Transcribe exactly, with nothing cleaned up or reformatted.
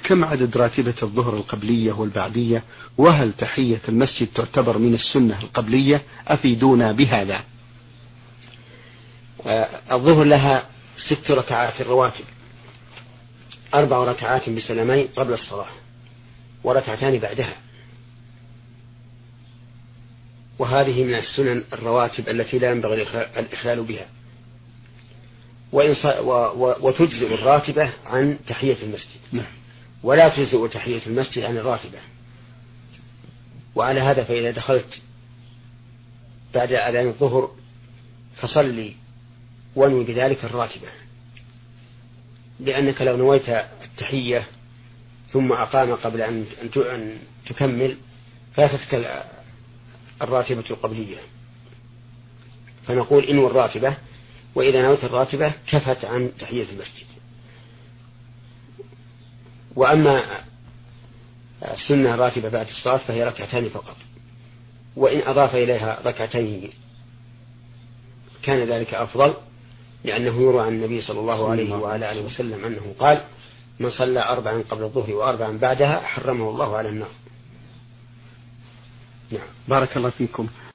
كم عدد راتبة الظهر القبلية والبعدية؟ وهل تحية المسجد تعتبر من السنة القبلية؟ أفيدونا بهذا. الظهر لها ست ركعات رواتب، أربع ركعات بسلامين قبل الصلاة وركعتان بعدها، وهذه من السنن الرواتب التي لا ينبغي الإخلال بها، وتجزئ الراتبة عن تحية المسجد ولا تجزئ تحية المسجد عن الراتبة. وعلى هذا فإذا دخلت بعد أذان الظهر فصلي وانوي بذلك الراتبة، لأنك لو نويت التحية ثم أقام قبل أن تكمل فاتتك الراتبة القبلية، فنقول إنو الراتبة، وإذا نويت الراتبة كفت عن تحية المسجد. وأما السنة الراتبة بعد الصلاة فهي ركعتان فقط، وإن أضاف إليها ركعتين كان ذلك أفضل، لأنه يروى عن النبي صلى الله عليه وعلى آله وسلم أنه قال: من صلى أربعا قبل الظهر وأربعا بعدها حرمه الله على النار. نعم. بارك الله فيكم.